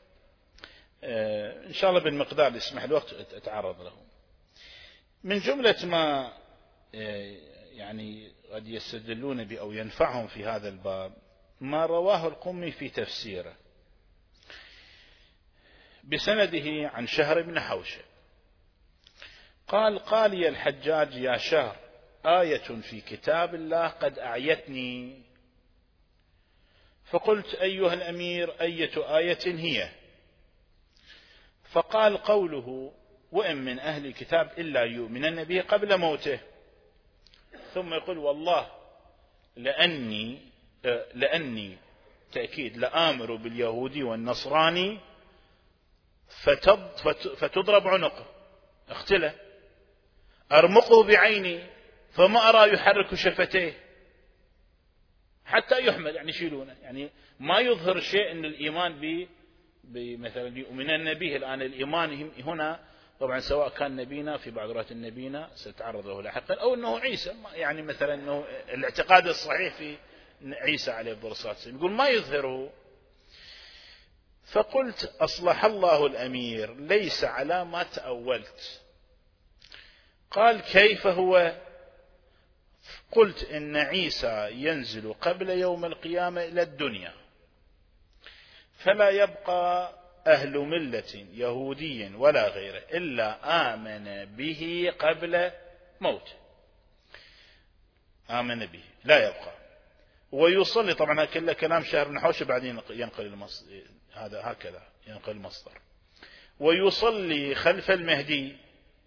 إن شاء الله بالمقدار اللي يسمح الوقت أتعرض له. من جملة ما يعني قد يستدلون به أو ينفعهم في هذا الباب ما رواه القمي في تفسيره بسنده عن شهر بن حوشب قال لي الحجاج يا شهر آية في كتاب الله قد أعيتني، فقلت أيها الأمير أية آية هي؟ فقال قوله وإن من أهل الكتاب إلا يؤمنن به قبل موته، ثم يقول والله لأني تأكيد لآمر باليهودي والنصراني فتضرب عنقه اختله أرمقه بعيني فما أرى يحرك شفتيه حتى يحمل، يعني يشيلونه، يعني ما يظهر شيء أن الإيمان مثلا يؤمنن به. الآن الإيمان هنا طبعا سواء كان نبينا في بعض روايات النبينا سنتعرض له لاحقا أو أنه عيسى، يعني مثلا أنه الاعتقاد الصحيح في عيسى عليه الصلاة والسلام يقول ما يظهره. فقلت أصلح الله الأمير ليس على ما تأولت. قال كيف هو؟ قلت إن عيسى ينزل قبل يوم القيامة إلى الدنيا فلا يبقى أهل ملة يهودي ولا غيره إلا آمن به قبل موته، آمن به لا يبقى. ويصلي، طبعا هذا كله كلام شهر بن حوشب بعدين ينقل هذا هكذا ينقل المصدر. ويصلي خلف المهدي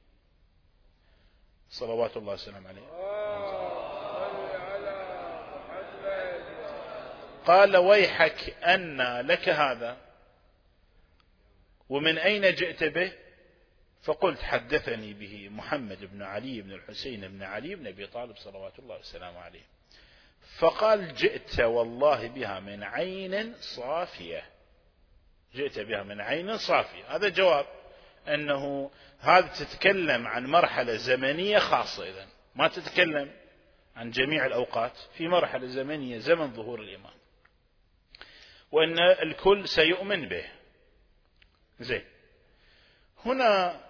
صلوات الله وسلام عليه. قال ويحك أن لك هذا ومن أين جئت به؟ فقلت حدثني به محمد بن علي بن الحسين بن علي بن أبي طالب صلوات الله وسلام عليه. فقال جئت والله بها من عين صافية، جئت بها من عين صافية. هذا جواب أنه هذا تتكلم عن مرحلة زمنية خاصة، إذن ما تتكلم عن جميع الأوقات، في مرحلة زمنية زمن ظهور الإيمان، وأن الكل سيؤمن به. زين، هنا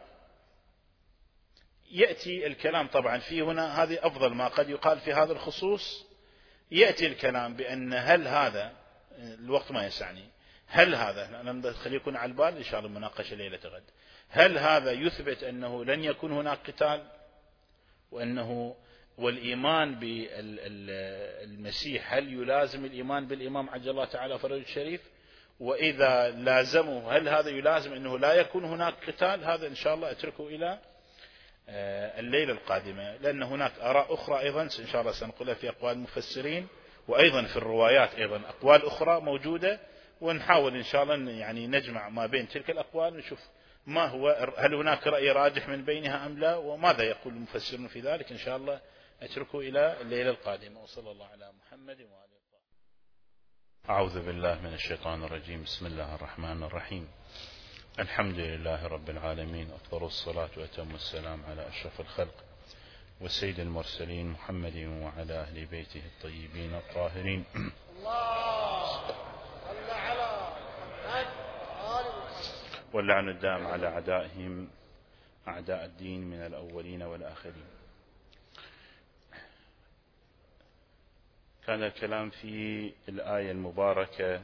يأتي الكلام طبعا في هنا، هذه أفضل ما قد يقال في هذا الخصوص. يأتي الكلام بأن هل هذا الوقت ما يسعني، هل هذا خليه يكون على البال إن شاء الله مناقشة ليلة غد، هل هذا يثبت أنه لن يكون هناك قتال وأنه والإيمان بالمسيح هل يلازم الإيمان بالإمام عجل الله تعالى فرجه الشريف؟ وإذا لازمه هل هذا يلازم أنه لا يكون هناك قتال؟ هذا إن شاء الله أتركه إلى الليلة القادمة، لأن هناك آراء أخرى أيضا إن شاء الله سنقولها في أقوال المفسرين، وأيضا في الروايات أيضا أقوال أخرى موجودة، ونحاول إن شاء الله يعني نجمع ما بين تلك الأقوال ونشوف ما هو، هل هناك رأي راجح من بينها أم لا، وماذا يقول المفسرون في ذلك. إن شاء الله أتركه إلى الليلة القادمة. وصلى الله على محمد وآله. أعوذ بالله من الشيطان الرجيم. بسم الله الرحمن الرحيم. الحمد لله رب العالمين، أفضل الصلاة وأتم السلام على أشرف الخلق وسيد المرسلين محمد وعلى أهل بيته الطيبين الطاهرين. واللعن الدام على أعدائهم أعداء الدين من الأولين والآخرين. كان الكلام في الآية المباركة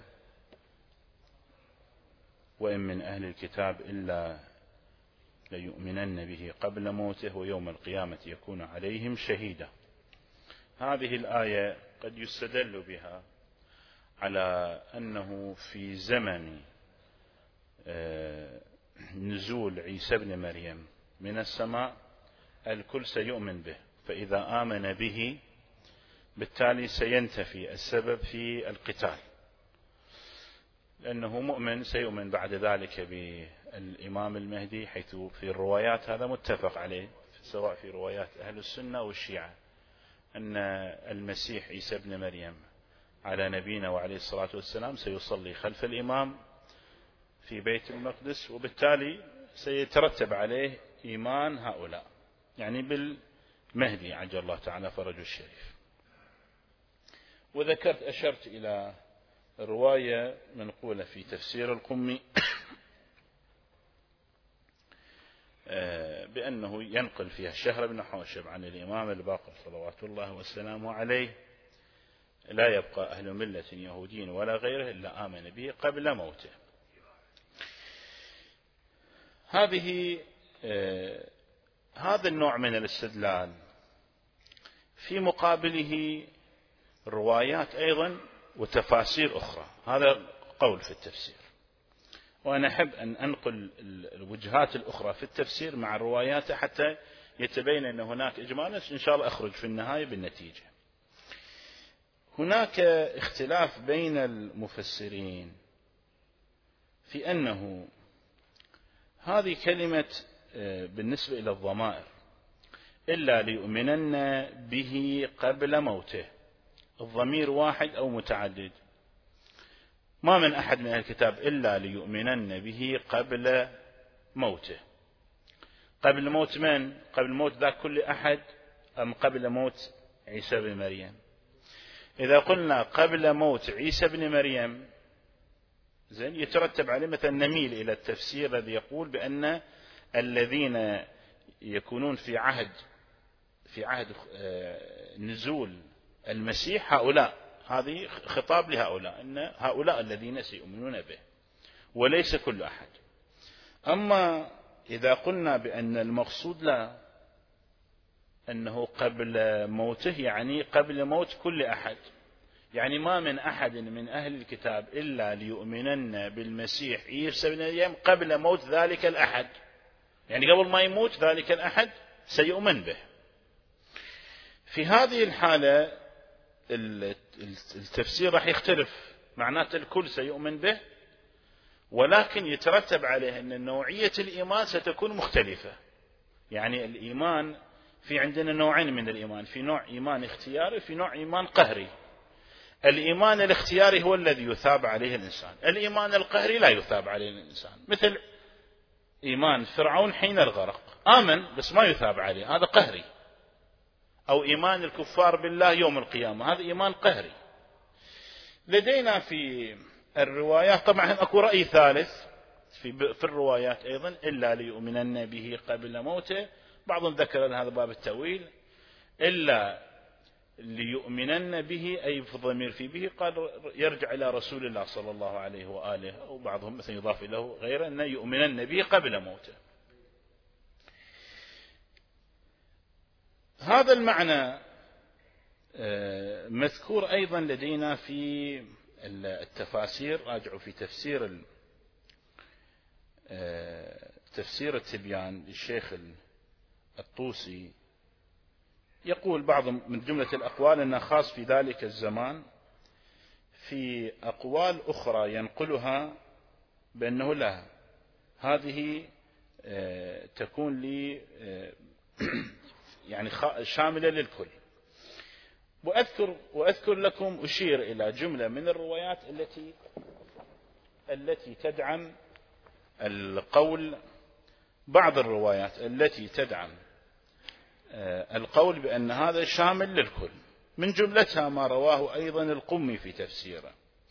وإن من أهل الكتاب إلا ليؤمنن به قبل موته ويوم القيامة يكون عليهم شهيدا. هذه الآية قد يستدل بها على أنه في زمن نزول عيسى بن مريم من السماء الكل سيؤمن به، فإذا آمن به بالتالي سينتفي السبب في القتال، لأنه مؤمن سيؤمن بعد ذلك بالإمام المهدي، حيث في الروايات هذا متفق عليه سواء في روايات أهل السنة والشيعة أن المسيح عيسى بن مريم على نبينا وعليه الصلاة والسلام سيصلي خلف الإمام في بيت المقدس، وبالتالي سيترتب عليه إيمان هؤلاء يعني بالمهدي عجل الله تعالى فرجه الشريف. وذكرت أشرت إلى رواية منقولة في تفسير القمي بأنه ينقل فيها شهر بن حوشب عن الإمام الباقر صلوات الله وسلامه عليه: لا يبقى أهل ملة يهودي ولا غيره إلا آمن به قبل موته. هذا النوع من الاستدلال في مقابله روايات أيضا وتفاسير أخرى. هذا قول في التفسير، وأنا أحب أن أنقل الوجهات الأخرى في التفسير مع الروايات حتى يتبين أن هناك إجمالا، إن شاء الله أخرج في النهاية بالنتيجة. هناك اختلاف بين المفسرين في أنه هذه كلمة بالنسبة إلى الضمائر إلا ليؤمنن به قبل موته، الضمير واحد أو متعدد. ما من أحد من أهل الكتاب إلا ليؤمنن به قبل موته. قبل موت من؟ قبل موت ذاك كل أحد أم قبل موت عيسى بن مريم؟ إذا قلنا قبل موت عيسى بن مريم زين يترتب عليه مثلا نميل إلى التفسير الذي يقول بأن الذين يكونون في عهد نزول المسيح هؤلاء، هذه خطاب لهؤلاء، أن هؤلاء الذين سيؤمنون به وليس كل أحد. أما إذا قلنا بأن المقصود لا أنه قبل موته يعني قبل موت كل أحد، يعني ما من أحد من أهل الكتاب إلا ليؤمنن بالمسيح عيسى بن مريم قبل موت ذلك الأحد، يعني قبل ما يموت ذلك الأحد سيؤمن به. في هذه الحالة التفسير راح يختلف، معناته الكل سيؤمن به، ولكن يترتب عليه أن نوعية الإيمان ستكون مختلفة. يعني الإيمان في عندنا نوعين من الإيمان، في نوع إيمان اختياري وفي نوع إيمان قهري. الإيمان الاختياري هو الذي يثاب عليه الإنسان، الإيمان القهري لا يثاب عليه الإنسان، مثل إيمان فرعون حين الغرق، آمن بس ما يثاب عليه، هذا قهري. أو إيمان الكفار بالله يوم القيامة، هذا إيمان قهري. لدينا في الروايات طبعا أكو رأي ثالث في الروايات أيضا: إلا ليؤمنن به قبل موته. بعضهم ذكر هذا باب التأويل، إلا ليؤمنن به أي في الضمير في به قال يرجع إلى رسول الله صلى الله عليه وآله، أو بعضهم مثلا يضاف له غيره أن يؤمنن به قبل موته. هذا المعنى مذكور أيضا لدينا في التفاسير. راجعوا في تفسير التبيان للشيخ الطوسي، يقول بعض من جملة الأقوال أنه خاص في ذلك الزمان. في أقوال أخرى ينقلها بأنه لا، هذه تكون لي يعني شاملة للكل. وأذكر لكم أشير إلى جملة من الروايات التي تدعم القول، بعض الروايات التي تدعم القول بأن هذا شامل للكل. من جملتها ما رواه أيضا القمي في تفسيره،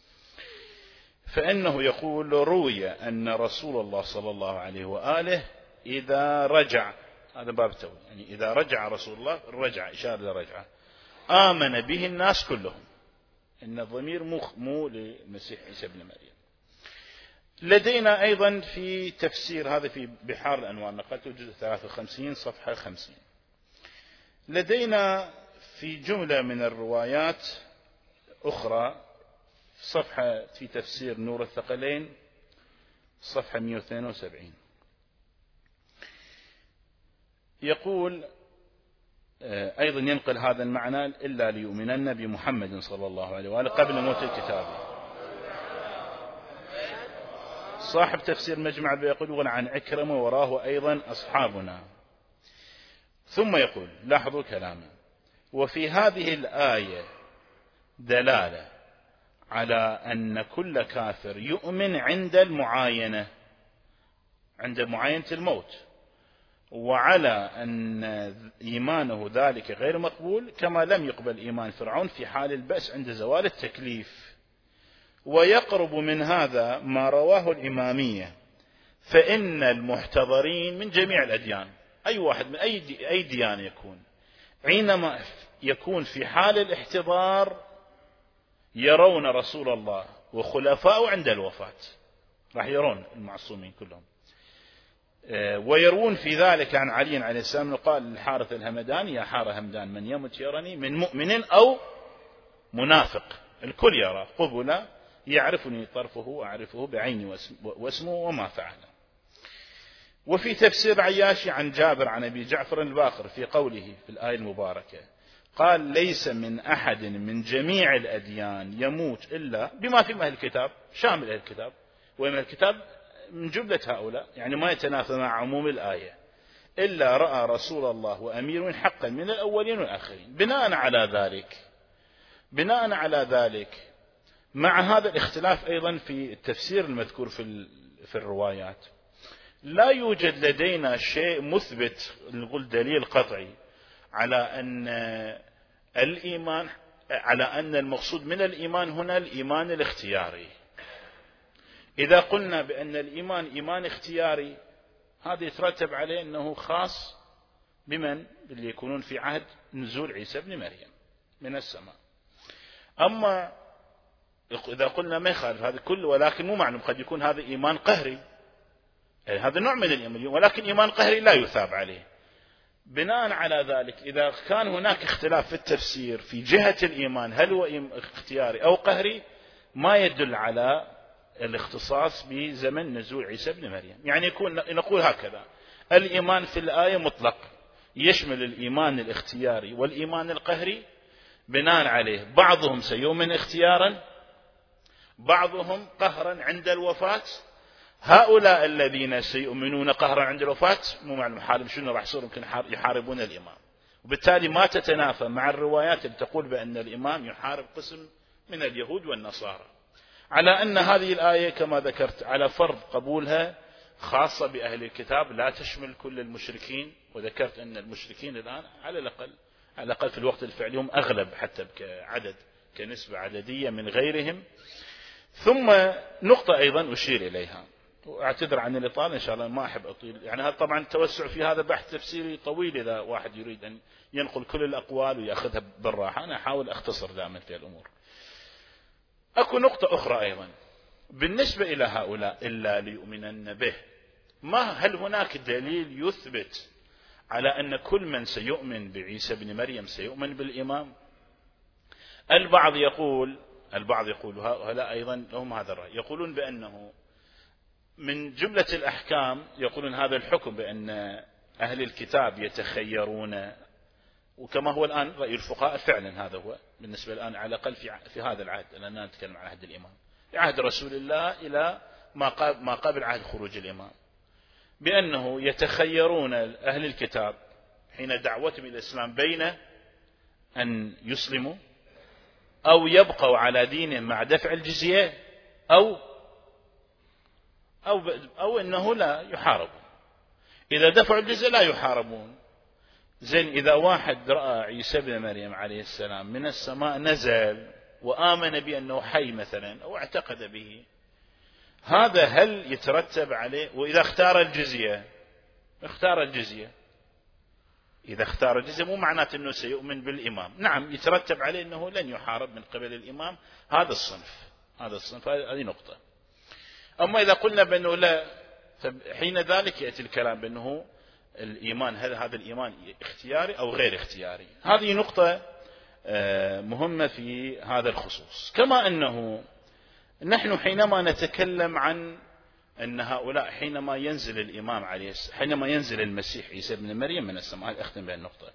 فإنه يقول: روي أن رسول الله صلى الله عليه وآله إذا رجع، هذا باب التأويل، يعني إذا رجع رسول الله، الرجع إشارة لرجعه، آمن به الناس كلهم. إن الضمير مو للمسيح عيسى بن مريم. لدينا أيضا في تفسير هذا في بحار الأنوار، نقلته جزء 53 صفحة 50. لدينا في جملة من الروايات أخرى صفحة في تفسير نور الثقلين صفحة 172 يقول أيضا ينقل هذا المعنى: إلا ليؤمنن بمحمد صلى الله عليه وآله قبل موت الكتاب. صاحب تفسير مجمع يقول عن عكرمة وراه أيضا أصحابنا. ثم يقول، لاحظوا كلامه: وفي هذه الآية دلالة على أن كل كافر يؤمن عند المعاينة، عند معاينة الموت، وعلى أن إيمانه ذلك غير مقبول، كما لم يقبل إيمان فرعون في حال البأس عند زوال التكليف. ويقرب من هذا ما رواه الإمامية: فإن المحتضرين من جميع الأديان، أي واحد من أي ديانة يكون، حينما يكون في حال الاحتضار يرون رسول الله وخلفاءه عند الوفاة، راح يرون المعصومين كلهم. ويروون في ذلك عن علي عليه السلام قال للحارث الهمداني: يا حار همدان من يمت يرني من مؤمن أو منافق، الكل يرى قبلا يعرفني طرفه وأعرفه بعيني واسمه وما فعل. وفي تفسير عياشي عن جابر عن أبي جعفر الباقر في قوله في الآية المباركة قال: ليس من أحد من جميع الأديان يموت إلا بما في أهل الكتاب، شامل أهل الكتاب، ومن الكتاب من جملة هؤلاء، يعني ما يتنافى مع عموم الآية، إلا رأى رسول الله وأمير حقا من الأولين والآخرين. بناء على ذلك مع هذا الاختلاف أيضا في التفسير المذكور في الروايات، لا يوجد لدينا شيء مثبت نقول دليل قطعي على أن المقصود من الإيمان هنا الإيمان الاختياري. إذا قلنا بأن الإيمان إيمان اختياري، هذا يترتب عليه أنه خاص بمن؟ اللي يكونون في عهد نزول عيسى بن مريم من السماء. أما إذا قلنا ما يخالف هذا كله، ولكن مو معلوم، قد يكون هذا إيمان قهري، يعني هذا نوع من الإيمان، ولكن إيمان قهري لا يثاب عليه. بناء على ذلك إذا كان هناك اختلاف في التفسير في جهة الإيمان هل هو اختياري أو قهري، ما يدل على الاختصاص بزمن نزول عيسى بن مريم. يعني نقول هكذا: الإيمان في الآية مطلق، يشمل الإيمان الاختياري والإيمان القهري. بناء عليه بعضهم سيؤمن اختيارا، بعضهم قهرا عند الوفاة. هؤلاء الذين سيؤمنون قهرا عند الوفاة مو معلوم حالهم شنو راح يصير، يمكن يحاربون الإمام، وبالتالي ما تتنافى مع الروايات اللي تقول بأن الإمام يحارب قسم من اليهود والنصارى. على أن هذه الآية كما ذكرت على فرض قبولها خاصة بأهل الكتاب، لا تشمل كل المشركين، وذكرت أن المشركين الآن على الأقل في الوقت الفعلي هم أغلب حتى كعدد كنسبة عددية من غيرهم. ثم نقطة أيضا أشير إليها، وأعتذر عن الإطالة إن شاء الله، ما أحب أطيل، يعني هذا طبعا التوسع في هذا بحث تفسيري طويل إذا واحد يريد أن ينقل كل الأقوال ويأخذها بالراحة، أنا أحاول أختصر دائما في الأمور. أكو نقطة أخرى أيضا بالنسبة إلى هؤلاء إلا ليؤمنن به، هل هناك دليل يثبت على أن كل من سيؤمن بعيسى بن مريم سيؤمن بالإمام؟ البعض يقول هؤلاء أيضا لهم هذا الرأي، يقولون بأنه من جملة الأحكام، يقولون هذا الحكم بأن أهل الكتاب يتخيرون، وكما هو الآن رأي الفقهاء فعلا هذا هو بالنسبة الآن على الأقل في هذا العهد، لأننا نتكلم عن عهد الإمام، عهد رسول الله إلى ما قبل عهد خروج الإمام، بأنه يتخيرون أهل الكتاب حين دعوتهم إلى الإسلام بين أن يسلموا أو يبقوا على دينهم مع دفع الجزية أو أنه لا يحاربون. إذا دفعوا الجزية لا يحاربون. زين، إذا واحد رأى عيسى بن مريم عليه السلام من السماء نزل وآمن بأنه حي مثلا أو اعتقد به، هذا هل يترتب عليه؟ وإذا اختار الجزية إذا اختار الجزية مو معناته أنه سيؤمن بالإمام، نعم يترتب عليه أنه لن يحارب من قبل الإمام. هذا الصنف هذه نقطة. أما إذا قلنا بأنه لا، حين ذلك يأتي الكلام بأنه الإيمان هذا الإيمان اختياري أو غير اختياري. هذه نقطة مهمة في هذا الخصوص. كما أنه نحن حينما نتكلم عن أن هؤلاء حينما ينزل الإمام حينما ينزل المسيح عيسى بن مريم من السماء، أختم بهالنقطة،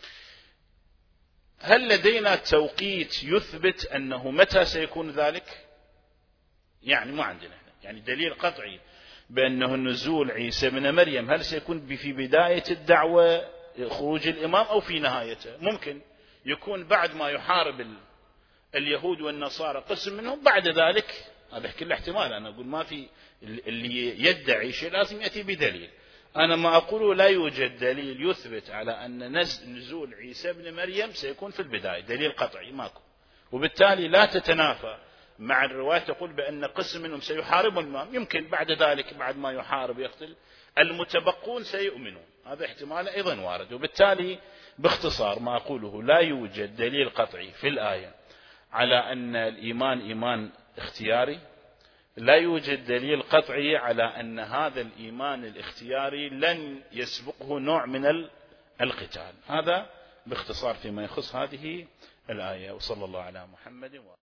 هل لدينا توقيت يثبت أنه متى سيكون ذلك؟ يعني ما عندنا يعني دليل قطعي بأنه نزول عيسى بن مريم هل سيكون في بداية الدعوة خروج الإمام أو في نهايته. ممكن يكون بعد ما يحارب اليهود والنصارى قسم منهم، بعد ذلك هذا كل احتمال. أنا أقول ما في اللي يدعي شيء لازم يأتي بدليل. أنا ما أقوله لا يوجد دليل يثبت على أن نزول عيسى بن مريم سيكون في البداية، دليل قطعي ماكو، وبالتالي لا تتنافى مع الرواية تقول بأن قسم منهم سيحارب الإمام، يمكن بعد ذلك بعد ما يحارب يقتل المتبقون سيؤمنون، هذا احتمال أيضا وارد. وبالتالي باختصار ما أقوله لا يوجد دليل قطعي في الآية على أن الإيمان إيمان اختياري، لا يوجد دليل قطعي على أن هذا الإيمان الاختياري لن يسبقه نوع من القتال. هذا باختصار فيما يخص هذه الآية. وصلى الله على محمد